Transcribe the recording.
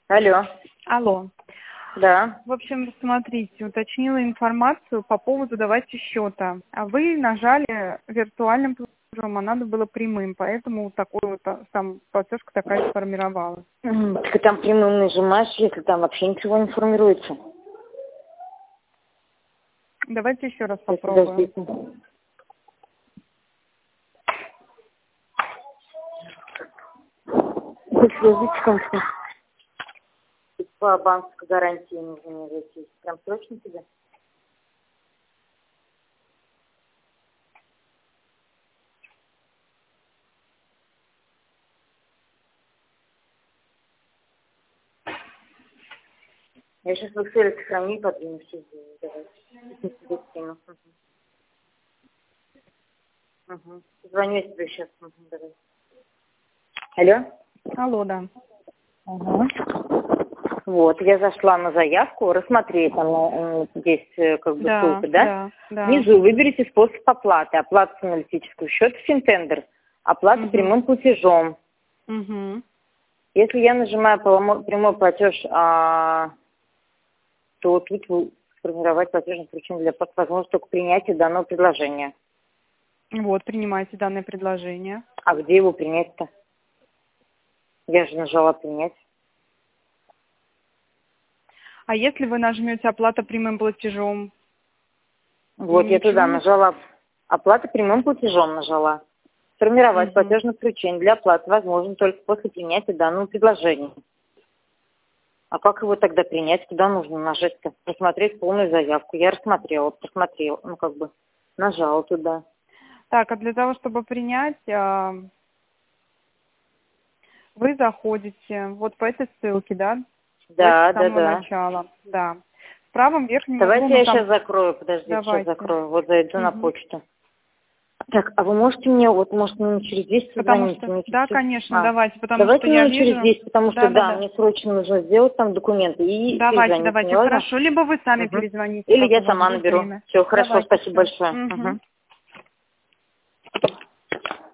Алло. Алло. Да. В общем, смотрите, уточнила информацию по поводу давайте счета. А вы нажали виртуальным платежом, а надо было прямым, поэтому вот такой вот там платежка такая сформировалась. Так там прямым нажимаешь, если там вообще ничего не формируется. Давайте еще раз попробуем. Подождите. Подождите, по банковской гарантии нужно мне зайти. Прям срочно тебе? Я сейчас в Excel сохраню и подвину все деньги. Давай. Угу. Звоню я тебе сейчас. Угу, давай. Алло? Алло, да. Угу. Вот, я зашла на заявку, рассмотреть, там здесь как бы ссылка, да? Да. Внизу выберите способ оплаты. Оплата с аналитического счета Финтендер. Оплата прямым платежом. Угу. Если я нажимаю прямой платеж, то тут сформировать платежное поручение для оплаты возможно только принятие данного предложения. Вот, принимайте данное предложение. А где его принять-то? Я же нажала принять. А если вы нажмете оплата прямым платежом? Вот, я туда нажала. Оплата прямым платежом нажала. Сформировать платежное поручение для оплаты возможно только после принятия данного предложения. А как его тогда принять? Куда нужно нажать-то? Просмотреть полную заявку. Я рассмотрела, просмотрела, нажала туда. Так, а для того, чтобы принять, вы заходите вот по этой ссылке, да? Да. Начала. Да. В правом верхнем углу. Давайте я сейчас закрою, подождите, сейчас закрою. Вот зайду на почту. Так, а вы можете мне, может, через 10 позвонить? Да, конечно, давайте, давайте что я вижу. Через 10, потому что, мне срочно нужно сделать там документы и Давайте, позвонить. хорошо. Либо вы сами перезвоните. Или я сама наберу. Все, хорошо, спасибо большое.